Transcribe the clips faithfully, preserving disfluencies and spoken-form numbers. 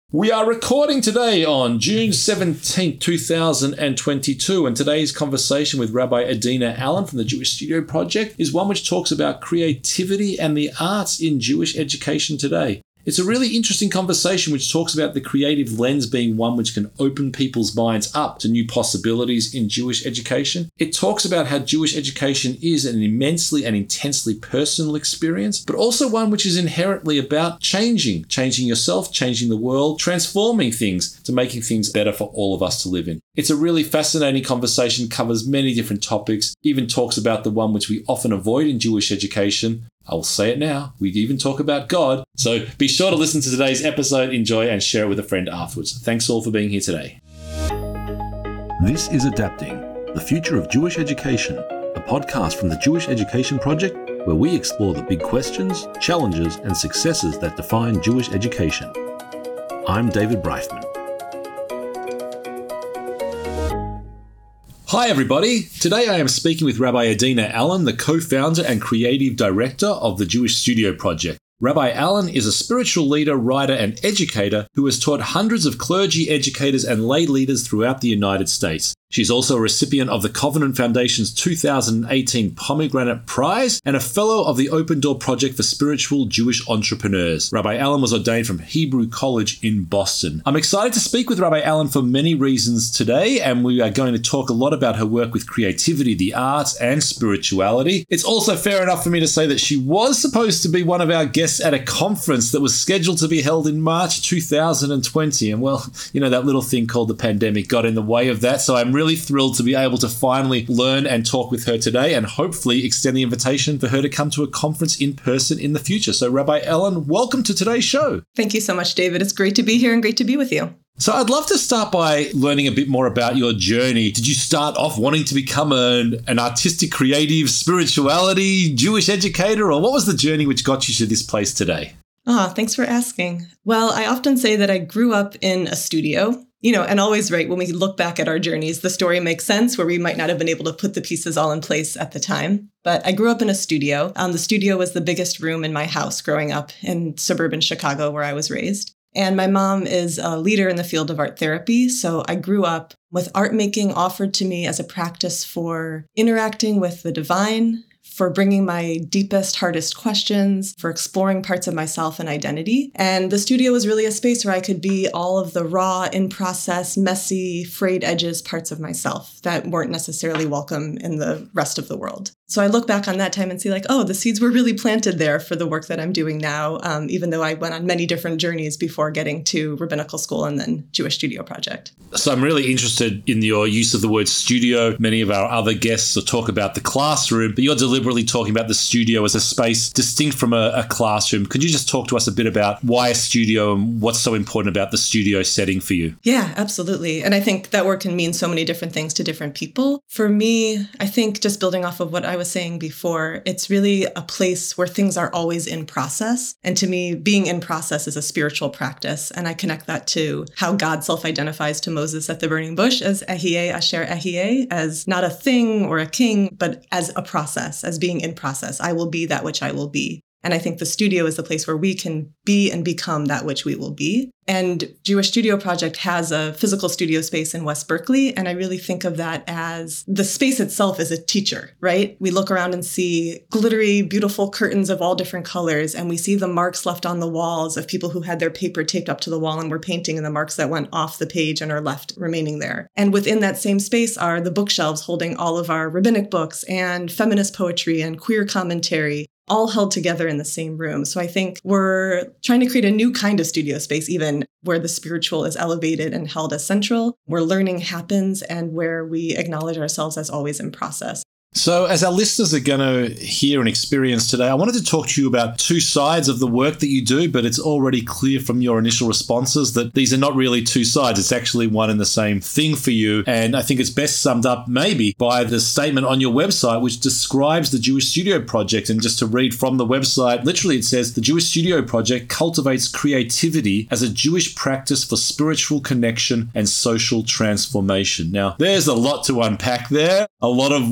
We are recording today on June seventeenth, two thousand twenty-two, and today's conversation with Rabbi Adina Allen from the Jewish Studio Project is one which talks about creativity and the arts in Jewish education today. It's a really interesting conversation which talks about the creative lens being one which can open people's minds up to new possibilities in Jewish education. It talks about how Jewish education is an immensely and intensely personal experience, but also one which is inherently about changing, changing yourself, changing the world, transforming things to making things better for all of us to live in. It's a really fascinating conversation, covers many different topics, even talks about the one which we often avoid in Jewish education. I'll say it now. We even talk about God. So be sure to listen to today's episode, enjoy, and share it with a friend afterwards. Thanks all for being here today. This is Adapting, the Future of Jewish Education, a podcast from the Jewish Education Project, where we explore the big questions, challenges, and successes that define Jewish education. I'm David Breithman. Hi everybody, today I am speaking with Rabbi Adina Allen, the co-founder and creative director of the Jewish Studio Project. Rabbi Allen is a spiritual leader, writer, and educator who has taught hundreds of clergy, educators, and lay leaders throughout the United States. She's also a recipient of the Covenant Foundation's two thousand eighteen Pomegranate Prize and a fellow of the Open Door Project for Spiritual Jewish Entrepreneurs. Rabbi Allen was ordained from Hebrew College in Boston. I'm excited to speak with Rabbi Allen for many reasons today, and we are going to talk a lot about her work with creativity, the arts, and spirituality. It's also fair enough for me to say that she was supposed to be one of our guests at a conference that was scheduled to be held in March two thousand twenty, and well, you know, that little thing called the pandemic got in the way of that, so I'm really thrilled to be able to finally learn and talk with her today and hopefully extend the invitation for her to come to a conference in person in the future. So Rabbi Allen, welcome to today's show. Thank you so much, David. It's great to be here and great to be with you. So I'd love to start by learning a bit more about your journey. Did you start off wanting to become an, an artistic, creative, spirituality, Jewish educator, or what was the journey which got you to this place today? Ah, thanks for asking. Well, I often say that I grew up in a studio. You know, and always right, when we look back at our journeys, the story makes sense where we might not have been able to put the pieces all in place at the time. But I grew up in a studio. Um, the studio was the biggest room in my house growing up in suburban Chicago where I was raised. And my mom is a leader in the field of art therapy. So I grew up with art making offered to me as a practice for interacting with the divine, for bringing my deepest, hardest questions, for exploring parts of myself and identity. And the studio was really a space where I could be all of the raw, in-process, messy, frayed edges parts of myself that weren't necessarily welcome in the rest of the world. So I look back on that time and see like, oh, the seeds were really planted there for the work that I'm doing now, um, even though I went on many different journeys before getting to rabbinical school and then Jewish Studio Project. So I'm really interested in your use of the word studio. Many of our other guests will talk about the classroom, but you're deliberately talking about the studio as a space distinct from a, a classroom. Could you just talk to us a bit about why a studio and what's so important about the studio setting for you? Yeah, absolutely. And I think that word can mean so many different things to different people. For me, I think just building off of what I was saying before, it's really a place where things are always in process. And to me, being in process is a spiritual practice. And I connect that to how God self-identifies to Moses at the burning bush as Ehyeh Asher Ehyeh, as not a thing or a king, but as a process, as being in process. I will be that which I will be. And I think the studio is the place where we can be and become that which we will be. And Jewish Studio Project has a physical studio space in West Berkeley. And I really think of that as the space itself is a teacher, right? We look around and see glittery, beautiful curtains of all different colors. And we see the marks left on the walls of people who had their paper taped up to the wall and were painting, and the marks that went off the page and are left remaining there. And within that same space are the bookshelves holding all of our rabbinic books and feminist poetry and queer commentary, all held together in the same room. So I think we're trying to create a new kind of studio space, even where the spiritual is elevated and held as central, where learning happens, and where we acknowledge ourselves as always in process. So as our listeners are going to hear and experience today, I wanted to talk to you about two sides of the work that you do, but it's already clear from your initial responses that these are not really two sides. It's actually one and the same thing for you. And I think it's best summed up maybe by the statement on your website, which describes the Jewish Studio Project. And just to read from the website, literally it says, the Jewish Studio Project cultivates creativity as a Jewish practice for spiritual connection and social transformation. Now, there's a lot to unpack there, a lot of words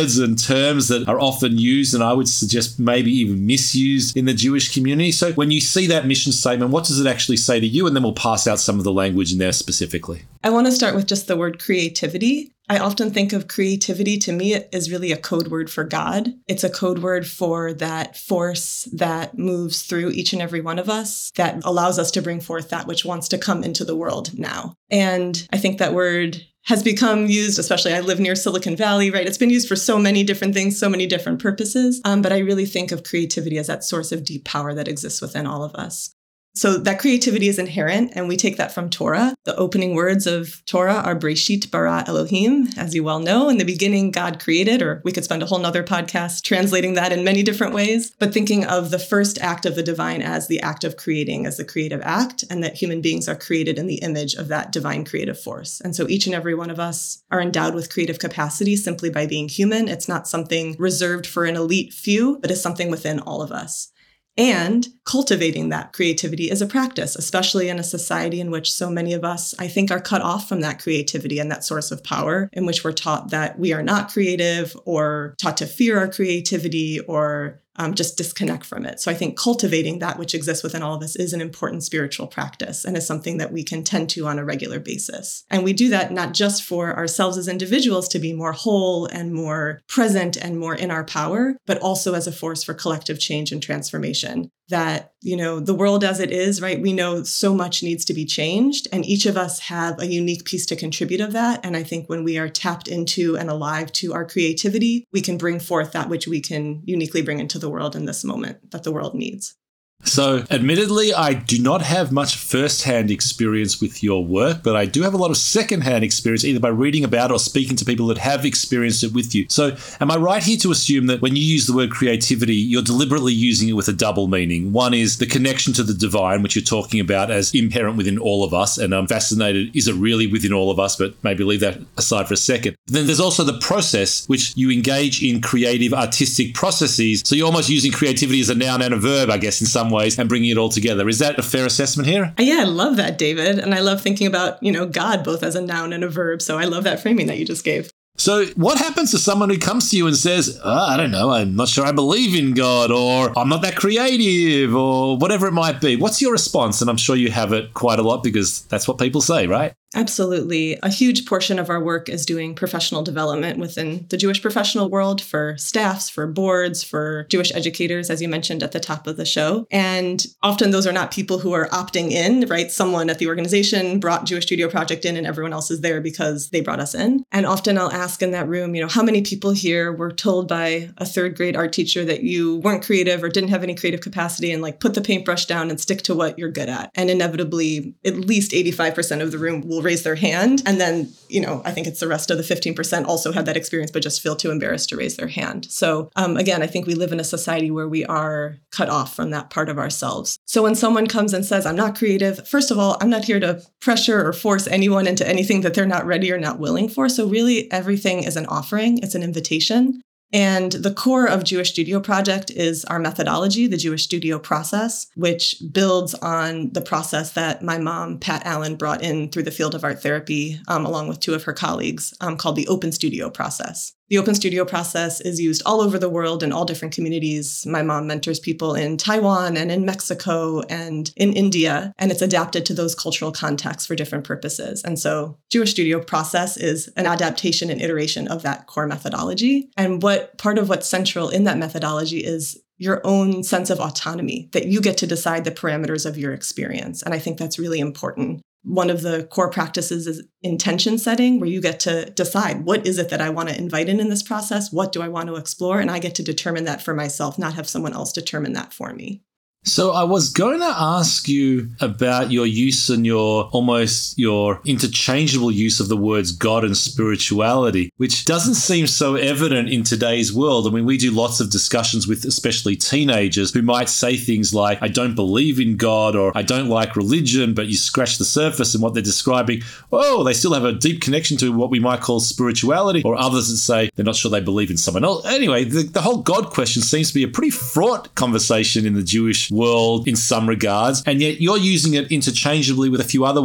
words and terms that are often used, and I would suggest maybe even misused in the Jewish community. So when you see that mission statement, what does it actually say to you? And then we'll pass out some of the language in there specifically. I want to start with just the word creativity. I often think of creativity, to me, it is really a code word for God. It's a code word for that force that moves through each and every one of us, that allows us to bring forth that which wants to come into the world now. And I think that word has become used, especially I live near Silicon Valley, right? It's been used for so many different things, so many different purposes. Um, but I really think of creativity as that source of deep power that exists within all of us. So that creativity is inherent, and we take that from Torah. The opening words of Torah are Breshit bara Elohim, as you well know. In the beginning, God created, or we could spend a whole nother podcast translating that in many different ways, but thinking of the first act of the divine as the act of creating, as the creative act, and that human beings are created in the image of that divine creative force. And so each and every one of us are endowed with creative capacity simply by being human. It's not something reserved for an elite few, but it's something within all of us. And cultivating that creativity is a practice, especially in a society in which so many of us, I think, are cut off from that creativity and that source of power, in which we're taught that we are not creative, or taught to fear our creativity, or um, just disconnect from it. So I think cultivating that which exists within all of us is an important spiritual practice, and is something that we can tend to on a regular basis. And we do that not just for ourselves as individuals to be more whole and more present and more in our power, but also as a force for collective change and transformation. That, you know, the world as it is, right? We know so much needs to be changed, and each of us have a unique piece to contribute of that. And I think when we are tapped into and alive to our creativity, we can bring forth that which we can uniquely bring into the world in this moment that the world needs. So, admittedly, I do not have much first-hand experience with your work, but I do have a lot of second-hand experience, either by reading about it or speaking to people that have experienced it with you. So, am I right here to assume that when you use the word creativity, you're deliberately using it with a double meaning? One is the connection to the divine, which you're talking about as inherent within all of us, and I'm fascinated, is it really within all of us? But maybe leave that aside for a second. Then there's also the process, which you engage in creative, artistic processes. So, you're almost using creativity as a noun and a verb, I guess, in some ways, and bringing it all together. Is that a fair assessment here? Yeah, I love that, David. And I love thinking about, you know, God both as a noun and a verb. So I love that framing that you just gave. So what happens to someone who comes to you and says, oh, I don't know, I'm not sure I believe in God, or I'm not that creative, or whatever it might be? What's your response? And I'm sure you have it quite a lot, because that's what people say, right? Absolutely. A huge portion of our work is doing professional development within the Jewish professional world for staffs, for boards, for Jewish educators, as you mentioned at the top of the show. And often those are not people who are opting in, right? Someone at the organization brought Jewish Studio Project in and everyone else is there because they brought us in. And often I'll ask in that room, you know, how many people here were told by a third grade art teacher that you weren't creative or didn't have any creative capacity, and like put the paintbrush down and stick to what you're good at? And inevitably, at least eighty-five percent of the room will raise their hand. And then, you know, I think it's the rest of the fifteen percent also had that experience, but just feel too embarrassed to raise their hand. So um, again, I think we live in a society where we are cut off from that part of ourselves. So when someone comes and says, I'm not creative, first of all, I'm not here to pressure or force anyone into anything that they're not ready or not willing for. So really everything is an offering. It's an invitation. And the core of Jewish Studio Project is our methodology, the Jewish Studio process, which builds on the process that my mom, Pat Allen, brought in through the field of art therapy, um, along with two of her colleagues, um, called the Open Studio process. The Open Studio process is used all over the world in all different communities. My mom mentors people in Taiwan and in Mexico and in India, and it's adapted to those cultural contexts for different purposes. And so Jewish Studio process is an adaptation and iteration of that core methodology. And what part of what's central in that methodology is your own sense of autonomy, that you get to decide the parameters of your experience. And I think that's really important. One of the core practices is intention setting, where you get to decide, what is it that I want to invite in in this process? What do I want to explore? And I get to determine that for myself, not have someone else determine that for me. So I was going to ask you about your use and your almost your interchangeable use of the words God and spirituality, which doesn't seem so evident in today's world. I mean, we do lots of discussions with especially teenagers who might say things like, I don't believe in God, or I don't like religion, but you scratch the surface and what they're describing, oh, they still have a deep connection to what we might call spirituality, or others that say they're not sure they believe in someone else. Anyway, the, the whole God question seems to be a pretty fraught conversation in the Jewish world in some regards, and yet you're using it interchangeably with a few other words.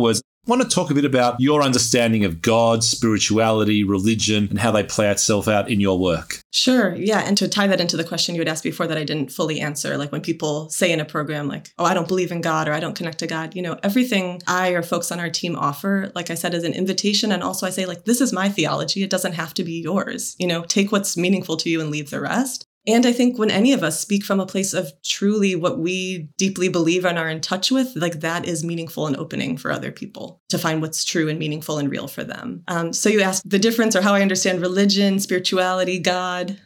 I want to talk a bit about your understanding of God, spirituality, religion, and how they play itself out in your work. Sure. Yeah. And to tie that into the question you had asked before that I didn't fully answer, like when people say in a program like, oh, I don't believe in God or I don't connect to God, you know, everything I or folks on our team offer, like I said, is an invitation. And also I say, like, this is my theology. It doesn't have to be yours. You know, take what's meaningful to you and leave the rest. And I think when any of us speak from a place of truly what we deeply believe and are in touch with, like that is meaningful and opening for other people to find what's true and meaningful and real for them. Um, so you asked the difference or how I understand religion, spirituality, God.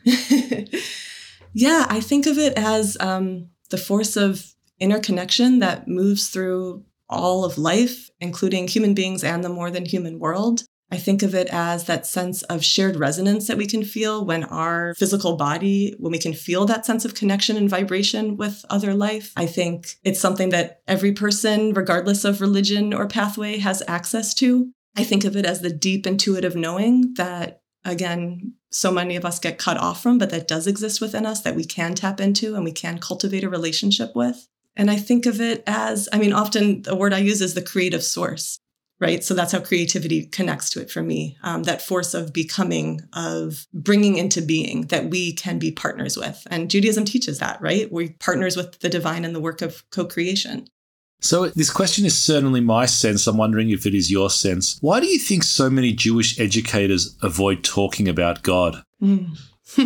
Yeah, I think of it as um, the force of interconnection that moves through all of life, including human beings and the more than human world. I think of it as that sense of shared resonance that we can feel when our physical body, when we can feel that sense of connection and vibration with other life. I think it's something that every person, regardless of religion or pathway, has access to. I think of it as the deep intuitive knowing that, again, so many of us get cut off from, but that does exist within us, that we can tap into and we can cultivate a relationship with. And I think of it as, I mean, often the word I use is the creative source. Right. So that's how creativity connects to it for me. Um, that force of becoming, of bringing into being that we can be partners with. And Judaism teaches that, right? We're partners with the divine in the work of co-creation. So this question is certainly my sense. I'm wondering if it is your sense. Why do you think so many Jewish educators avoid talking about God? Mm.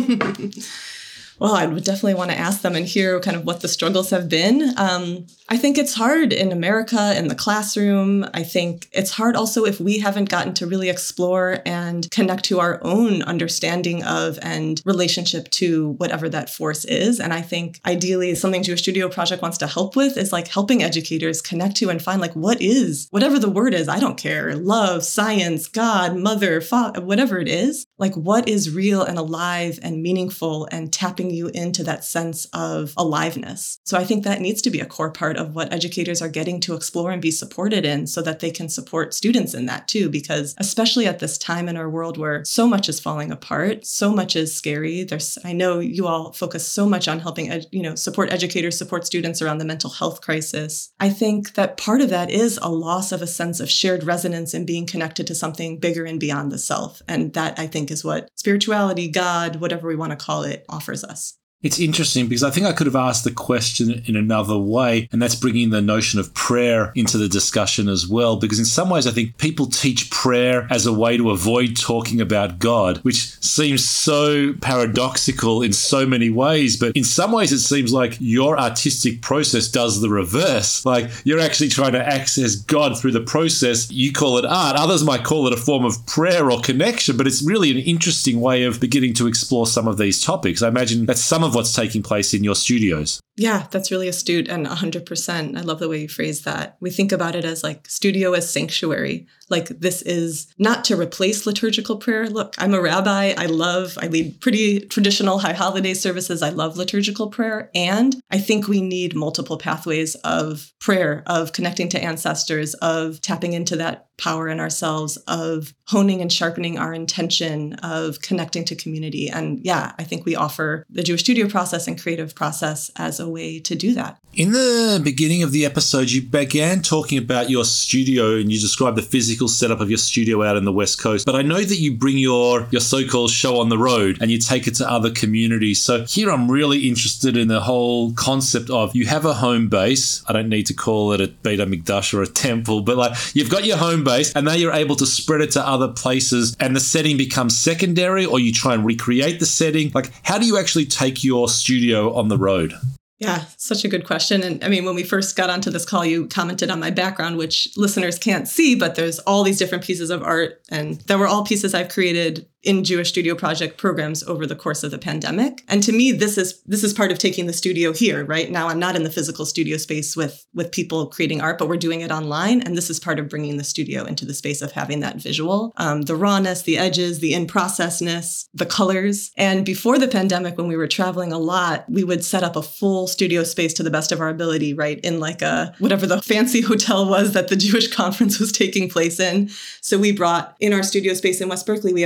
Well, I would definitely want to ask them and hear kind of what the struggles have been. Um, I think it's hard in America, in the classroom. I think it's hard also if we haven't gotten to really explore and connect to our own understanding of and relationship to whatever that force is. And I think ideally something Jewish Studio Project wants to help with is like helping educators connect to and find like what is, whatever the word is, I don't care, love, science, God, mother, father, whatever it is, like what is real and alive and meaningful and tapping you into that sense of aliveness. So I think that needs to be a core part of what educators are getting to explore and be supported in so that they can support students in that too, because especially at this time in our world where so much is falling apart, so much is scary. There's, I know you all focus so much on helping, ed, you know, support educators, support students around the mental health crisis. I think that part of that is a loss of a sense of shared resonance and being connected to something bigger and beyond the self. And that I think is what spirituality, God, whatever we want to call it, offers us. It's interesting because I think I could have asked the question in another way, and that's bringing the notion of prayer into the discussion as well. Because in some ways, I think people teach prayer as a way to avoid talking about God, which seems so paradoxical in so many ways. But in some ways, it seems like your artistic process does the reverse. Like you're actually trying to access God through the process. You call it art. Others might call it a form of prayer or connection, but it's really an interesting way of beginning to explore some of these topics. I imagine that's some of what's taking place in your studios. Yeah, that's really astute and one hundred percent. I love the way you phrase that. We think about it as like studio as sanctuary. Like this is not to replace liturgical prayer. Look, I'm a rabbi. I love, I lead pretty traditional high holiday services. I love liturgical prayer. And I think we need multiple pathways of prayer, of connecting to ancestors, of tapping into that power in ourselves, of honing and sharpening our intention, of connecting to community. And yeah, I think we offer the Jewish Studio process and creative process as a way to do that. In the beginning of the episode, you began talking about your studio and you described the physical setup of your studio out in the West Coast. But I know that you bring your, your so-called show on the road and you take it to other communities. So here I'm really interested in the whole concept of you have a home base. I don't need to call it a Beit HaMikdash or a temple, but like you've got your home base and now you're able to spread it to other places and the setting becomes secondary or you try and recreate the setting. Like how do you actually take your studio on the road? Yeah, such a good question. And I mean, when we first got onto this call, you commented on my background, which listeners can't see, but there's all these different pieces of art. And they were all pieces I've created in Jewish Studio Project programs over the course of the pandemic. And to me, this is this is part of taking the studio here, right? Now I'm not in the physical studio space with, with people creating art, but we're doing it online. And this is part of bringing the studio into the space of having that visual, um, the rawness, the edges, the in-processness, the colors. And before the pandemic, when we were traveling a lot, we would set up a full studio space to the best of our ability, right? In like a, whatever the fancy hotel was that the Jewish conference was taking place in. So we brought in our studio space in West Berkeley, we have banners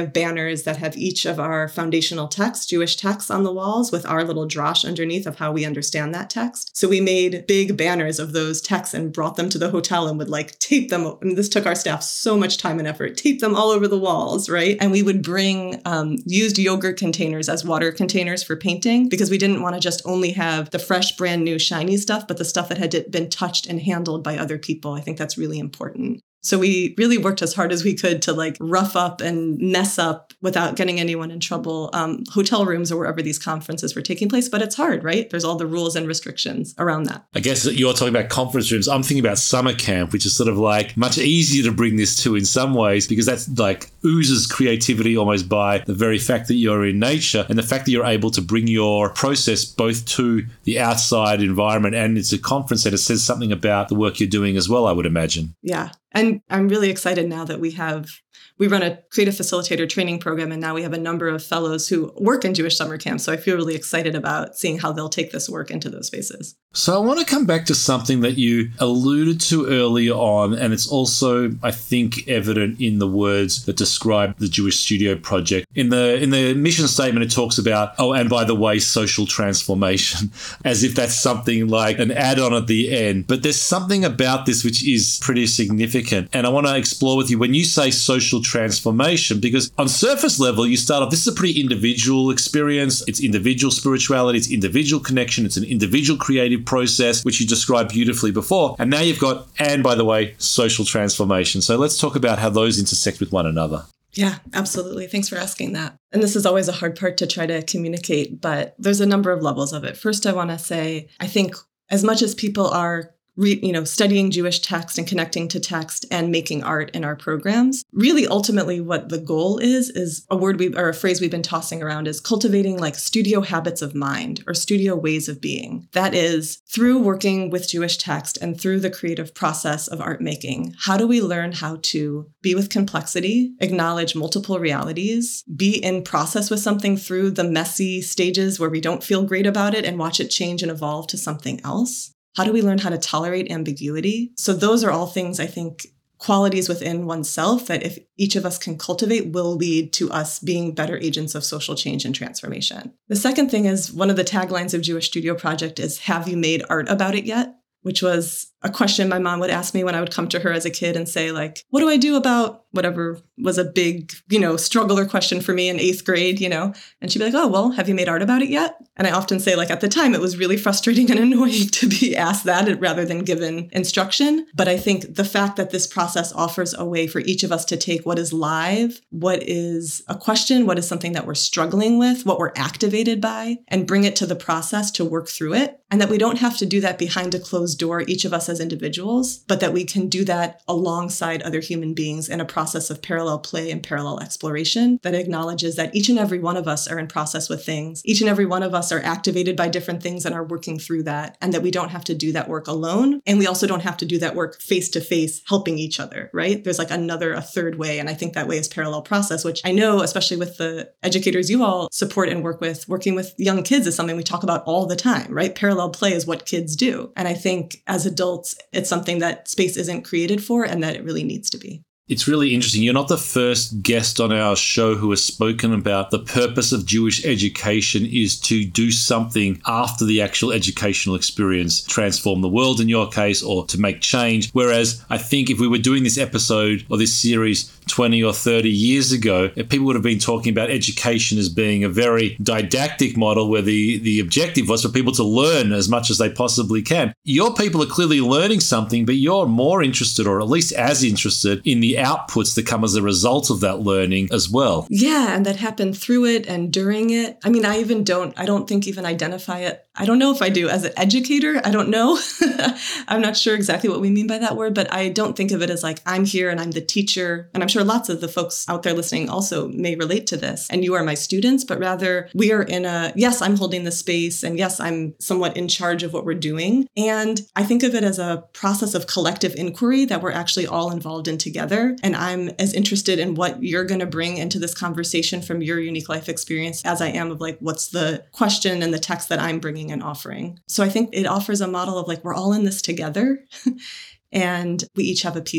banners that have each of our foundational texts, Jewish texts on the walls with our little drash underneath of how we understand that text. So we made big banners of those texts and brought them to the hotel and would like tape them. And this took our staff so much time and effort, tape them all over the walls, right? And we would bring um, used yogurt containers as water containers for painting because we didn't want to just only have the fresh, brand new, shiny stuff, but the stuff that had been touched and handled by other people. I think that's really important. So we really worked as hard as we could to like rough up and mess up without getting anyone in trouble, um, hotel rooms or wherever these conferences were taking place. But it's hard, right? There's all the rules and restrictions around that. I guess that you're talking about conference rooms. I'm thinking about summer camp, which is sort of like much easier to bring this to in some ways because that's like oozes creativity almost by the very fact that you're in nature and the fact that you're able to bring your process both to the outside environment and it's a conference that it says something about the work you're doing as well, I would imagine. Yeah. And I'm really excited now that we have, we run a creative facilitator training program, and now we have a number of fellows who work in Jewish summer camps. So I feel really excited about seeing how they'll take this work into those spaces. So I want to come back to something that you alluded to earlier on, and it's also, I think, evident in the words that describe the Jewish Studio Project. In the in the mission statement, it talks about, oh, and by the way, social transformation, as if that's something like an add-on at the end. But there's something about this which is pretty significant. And I want to explore with you when you say social transformation, because on surface level, you start off, this is a pretty individual experience. It's individual spirituality. It's individual connection. It's an individual creative process, which you described beautifully before. And now you've got, and by the way, social transformation. So let's talk about how those intersect with one another. Yeah, absolutely. Thanks for asking that. And this is always a hard part to try to communicate, but there's a number of levels of it. First, I want to say, I think as much as people are Re, you know, studying Jewish text and connecting to text and making art in our programs. Really, ultimately, what the goal is, is a word we or a phrase we've been tossing around is cultivating like studio habits of mind or studio ways of being. That is, through working with Jewish text and through the creative process of art making, how do we learn how to be with complexity, acknowledge multiple realities, be in process with something through the messy stages where we don't feel great about it and watch it change and evolve to something else? How do we learn how to tolerate ambiguity? So those are all things, I think, qualities within oneself that if each of us can cultivate will lead to us being better agents of social change and transformation. The second thing is one of the taglines of Jewish Studio Project is, have you made art about it yet? Which was a question my mom would ask me when I would come to her as a kid and say, like, what do I do about whatever was a big, you know, struggle or question for me in eighth grade, you know? And she'd be like, oh, well, have you made art about it yet? And I often say, like, at the time, it was really frustrating and annoying to be asked that rather than given instruction. But I think the fact that this process offers a way for each of us to take what is live, what is a question, what is something that we're struggling with, what we're activated by, and bring it to the process to work through it. And that we don't have to do that behind a closed door, each of us as individuals, but that we can do that alongside other human beings in a process of parallel play and parallel exploration that acknowledges that each and every one of us are in process with things. Each and every one of us are activated by different things and are working through that, and that we don't have to do that work alone. And we also don't have to do that work face to face, helping each other, right? There's like another, a third way. And I think that way is parallel process, which I know, especially with the educators you all support and work with, working with young kids is something we talk about all the time, right? Parallel play is what kids do. And I think as adults, it's something that space isn't created for and that it really needs to be. It's really interesting. You're not the first guest on our show who has spoken about the purpose of Jewish education is to do something after the actual educational experience, transform the world in your case, or to make change. Whereas I think if we were doing this episode or this series twenty or thirty years ago, people would have been talking about education as being a very didactic model where the, the objective was for people to learn as much as they possibly can. Your people are clearly learning something, but you're more interested, or at least as interested, in the outputs that come as a result of that learning as well. Yeah, and that happened through it and during it. I mean, I even don't, I don't think even identify it. I don't know if I do as an educator. I don't know. I'm not sure exactly what we mean by that word, but I don't think of it as like, I'm here and I'm the teacher. And I'm sure lots of the folks out there listening also may relate to this. And you are my students, but rather we are in a, yes, I'm holding the space. And yes, I'm somewhat in charge of what we're doing. And I think of it as a process of collective inquiry that we're actually all involved in together. And I'm as interested in what you're going to bring into this conversation from your unique life experience as I am of like, what's the question and the text that I'm bringing and offering. So I think it offers a model of like, we're all in this together and we each have a piece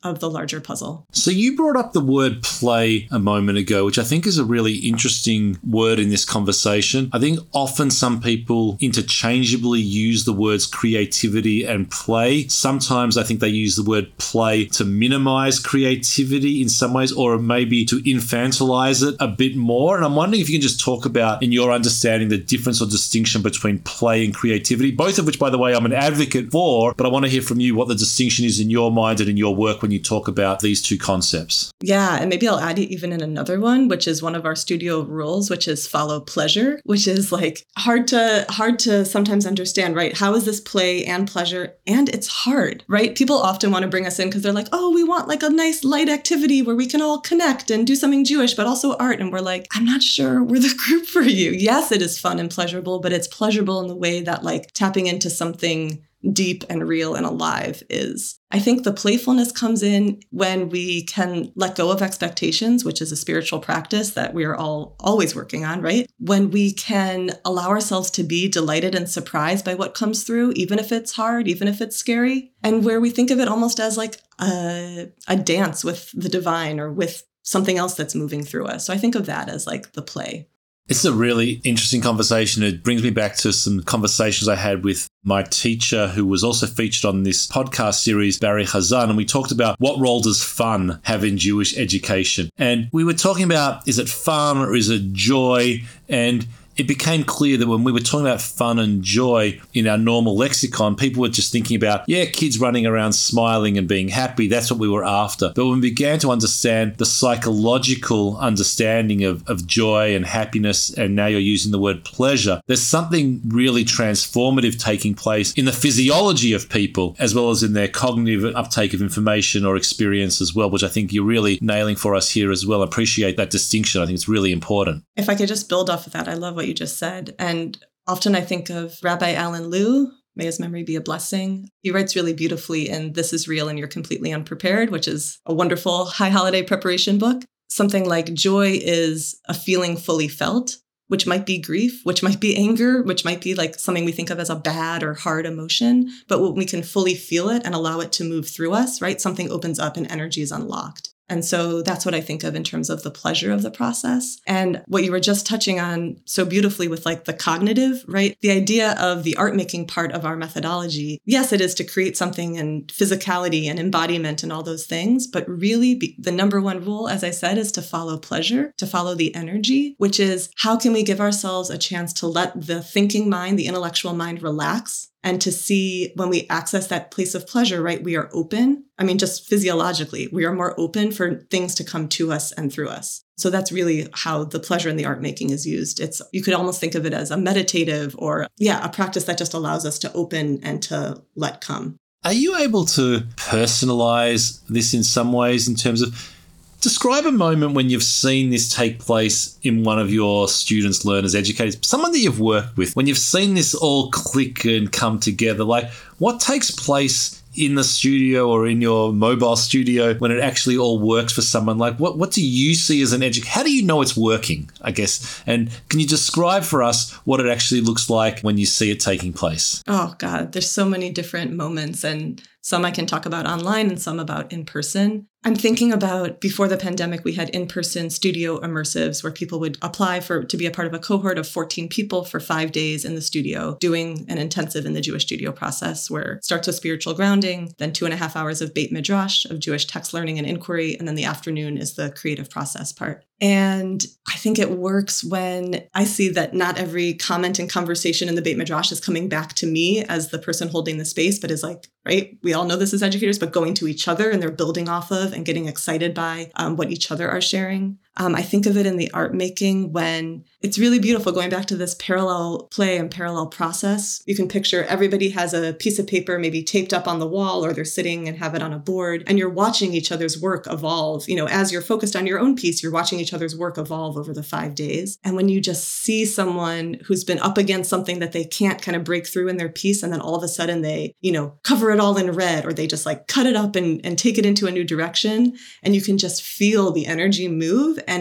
of the larger puzzle. So you brought up the word play a moment ago, which I think is a really interesting word in this conversation. I think often some people interchangeably use the words creativity and play. Sometimes I think they use the word play to minimize creativity in some ways, or maybe to infantilize it a bit more. And I'm wondering if you can just talk about, in your understanding, the difference or distinction between play and creativity, both of which, by the way, I'm an advocate for, but I want to hear from you what the distinction is in your mind and in your work when you talk about these two concepts. Yeah, and maybe I'll add even in another one, which is one of our studio rules, which is follow pleasure, which is like hard to hard to sometimes understand, right? How is this play and pleasure? And it's hard, right? People often want to bring us in because they're like, oh, we want like a nice light activity where we can all connect and do something Jewish, but also art. And we're like, I'm not sure we're the group for you. Yes, it is fun and pleasurable, but it's pleasurable in the way that like tapping into something deep and real and alive is. I think the playfulness comes in when we can let go of expectations, which is a spiritual practice that we are all always working on, right? When we can allow ourselves to be delighted and surprised by what comes through, even if it's hard, even if it's scary, and where we think of it almost as like a, a dance with the divine or with something else that's moving through us. So I think of that as like the play. It's a really interesting conversation. It brings me back to some conversations I had with my teacher, who was also featured on this podcast series, Barry Chazan, and we talked about what role does fun have in Jewish education. And we were talking about, is it fun or is it joy? And it became clear that when we were talking about fun and joy in our normal lexicon, people were just thinking about, yeah, kids running around smiling and being happy. That's what we were after. But when we began to understand the psychological understanding of, of joy and happiness, and now you're using the word pleasure, there's something really transformative taking place in the physiology of people, as well as in their cognitive uptake of information or experience as well, which I think you're really nailing for us here as well. I appreciate that distinction. I think it's really important. If I could just build off of that, I love what you just said. And often I think of Rabbi Alan Liu, may his memory be a blessing. He writes really beautifully in This Is Real and You're Completely Unprepared, which is a wonderful high holiday preparation book. Something like joy is a feeling fully felt, which might be grief, which might be anger, which might be like something we think of as a bad or hard emotion. But when we can fully feel it and allow it to move through us, right? Something opens up and energy is unlocked. And so that's what I think of in terms of the pleasure of the process. And what you were just touching on so beautifully with like the cognitive, right? The idea of the art making part of our methodology. Yes, it is to create something in physicality and embodiment and all those things. But really be, the number one rule, as I said, is to follow pleasure, to follow the energy, which is how can we give ourselves a chance to let the thinking mind, the intellectual mind relax, and to see when we access that place of pleasure, right, we are open. I mean, just physiologically, we are more open for things to come to us and through us. So that's really how the pleasure in the art making is used. It's, you could almost think of it as a meditative or, yeah, a practice that just allows us to open and to let come. Are you able to personalize this in some ways in terms of, describe a moment when you've seen this take place in one of your students, learners, educators, someone that you've worked with, when you've seen this all click and come together, like what takes place in the studio or in your mobile studio when it actually all works for someone? Like what, what do you see as an educator? How do you know it's working, I guess? And can you describe for us what it actually looks like when you see it taking place? Oh God, there's so many different moments, and some I can talk about online and some about in person. I'm thinking about before the pandemic, we had in-person studio immersives where people would apply for to be a part of a cohort of fourteen people for five days in the studio, doing an intensive in the Jewish studio process where it starts with spiritual grounding, then two and a half hours of Beit Midrash, of Jewish text learning and inquiry, and then the afternoon is the creative process part. And I think it works when I see that not every comment and conversation in the Beit Midrash is coming back to me as the person holding the space, but is like, right, we all know this as educators, but going to each other and they're building off of and getting excited by um, what each other are sharing. Um, I think of it in the art making when it's really beautiful, going back to this parallel play and parallel process. You can picture everybody has a piece of paper maybe taped up on the wall, or they're sitting and have it on a board, and you're watching each other's work evolve. You know, as you're focused on your own piece, you're watching each other's work evolve over the five days. And when you just see someone who's been up against something that they can't kind of break through in their piece, and then all of a sudden they, you know, cover it all in red, or they just like cut it up and, and take it into a new direction, and you can just feel the energy move. And it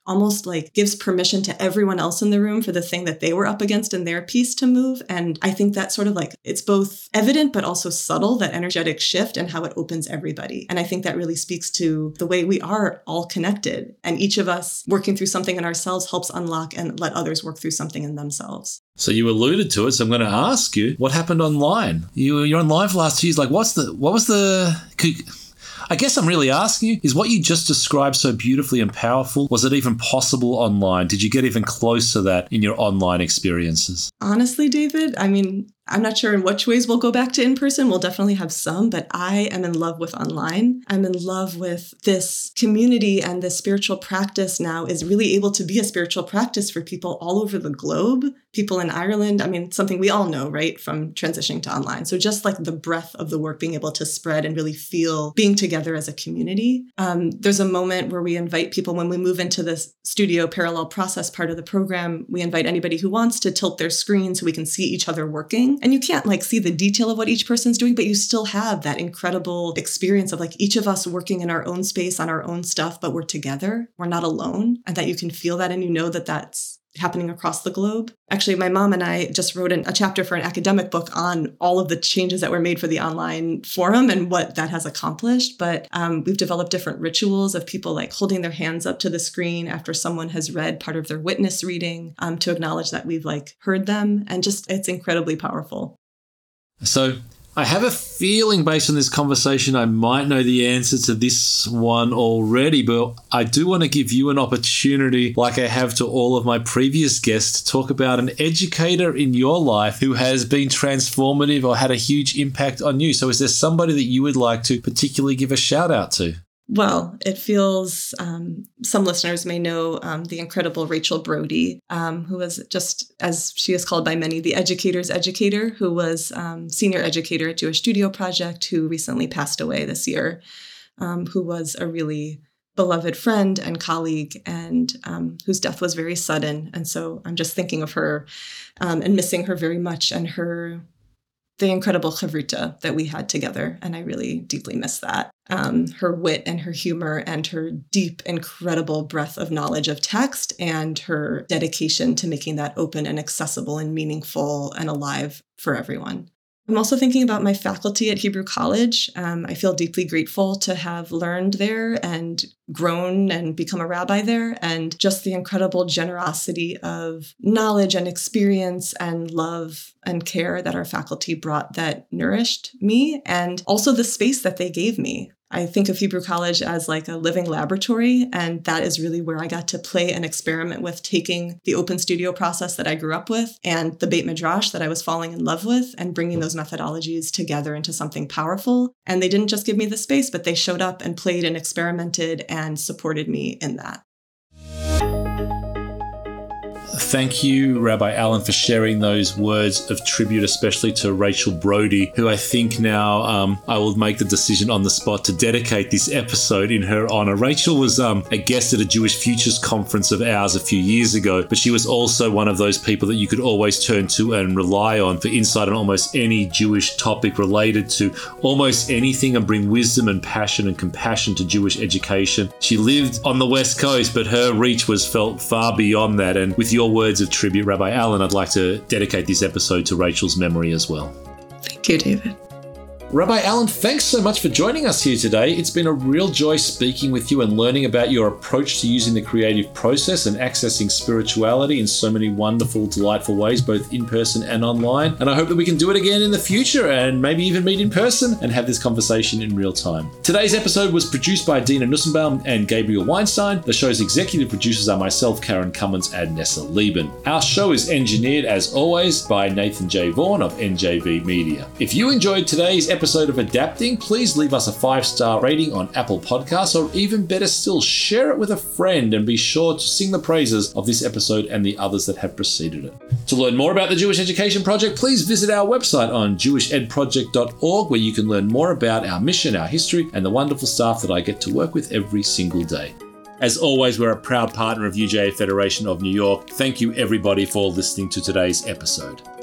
almost like gives permission to everyone else in the room for the thing that they were up against in their piece to move. And I think that sort of like, it's both evident, but also subtle, that energetic shift and how it opens everybody. And I think that really speaks to the way we are all connected. And each of us working through something in ourselves helps unlock and let others work through something in themselves. So you alluded to it, so I'm going to ask you, what happened online? You, you're online for the last two years. Like, what's the, what was the, could, I guess I'm really asking you, is what you just described so beautifully and powerful, was it even possible online? Did you get even close to that in your online experiences? Honestly, David, I mean, I'm not sure in which ways we'll go back to in-person. We'll definitely have some, but I am in love with online. I'm in love with this community, and this spiritual practice now is really able to be a spiritual practice for people all over the globe, people in Ireland. I mean, something we all know, right, from transitioning to online. So just like the breadth of the work being able to spread and really feel being together as a community. Um, there's a moment where we invite people when we move into this studio parallel process part of the program, we invite anybody who wants to tilt their screen so we can see each other working. And you can't like see the detail of what each person's doing, but you still have that incredible experience of like each of us working in our own space on our own stuff, but we're together. We're not alone. And that you can feel that, and you know that that's happening across the globe. Actually, my mom and I just wrote an, a chapter for an academic book on all of the changes that were made for the online forum and what that has accomplished. But um, we've developed different rituals of people like holding their hands up to the screen after someone has read part of their witness reading um, to acknowledge that we've like heard them. And just, it's incredibly powerful. So I have a feeling based on this conversation, I might know the answer to this one already, but I do want to give you an opportunity, like I have to all of my previous guests, to talk about an educator in your life who has been transformative or had a huge impact on you. So is there somebody that you would like to particularly give a shout out to? Well, it feels, um, some listeners may know um, the incredible Rachel Brody, um, who was just, as she is called by many, the educator's educator, who was um, senior educator at Jewish Studio Project, who recently passed away this year, um, who was a really beloved friend and colleague, and um, whose death was very sudden. And so I'm just thinking of her um, and missing her very much, and her the incredible chavruta that we had together. And I really deeply miss that. Um, her wit and her humor and her deep, incredible breadth of knowledge of text, and her dedication to making that open and accessible and meaningful and alive for everyone. I'm also thinking about my faculty at Hebrew College. Um, I feel deeply grateful to have learned there and grown and become a rabbi there, and just the incredible generosity of knowledge and experience and love and care that our faculty brought that nourished me, and also the space that they gave me. I think of Hebrew College as like a living laboratory, and that is really where I got to play and experiment with taking the open studio process that I grew up with and the Beit Midrash that I was falling in love with, and bringing those methodologies together into something powerful. And they didn't just give me the space, but they showed up and played and experimented and supported me in that. Thank you, Rabbi Alan, for sharing those words of tribute, especially to Rachel Brody, who I think now um, I will make the decision on the spot to dedicate this episode in her honor. Rachel was um, a guest at a Jewish Futures conference of ours a few years ago, but she was also one of those people that you could always turn to and rely on for insight on almost any Jewish topic related to almost anything, and bring wisdom and passion and compassion to Jewish education. She lived on the West Coast, but her reach was felt far beyond that. And with your words of tribute, Rabbi Alan, I'd like to dedicate this episode to Rachel's memory as well. Thank you, David. Rabbi Alan, thanks so much for joining us here today. It's been a real joy speaking with you and learning about your approach to using the creative process and accessing spirituality in so many wonderful, delightful ways, both in person and online. And I hope that we can do it again in the future, and maybe even meet in person and have this conversation in real time. Today's episode was produced by Dina Nussenbaum and Gabriel Weinstein. The show's executive producers are myself, Karen Cummins, and Nessa Lieben. Our show is engineered, as always, by Nathan J. Vaughan of N J V Media. If you enjoyed today's episode, episode of Adapting, please leave us a five-star rating on Apple Podcasts, or even better still, share it with a friend, and be sure to sing the praises of this episode and the others that have preceded it. To learn more about the Jewish Education Project, please visit our website on jewish ed project dot org, where you can learn more about our mission, our history, and the wonderful staff that I get to work with every single day. As always, we're a proud partner of U J A Federation of New York. Thank you, everybody, for listening to today's episode.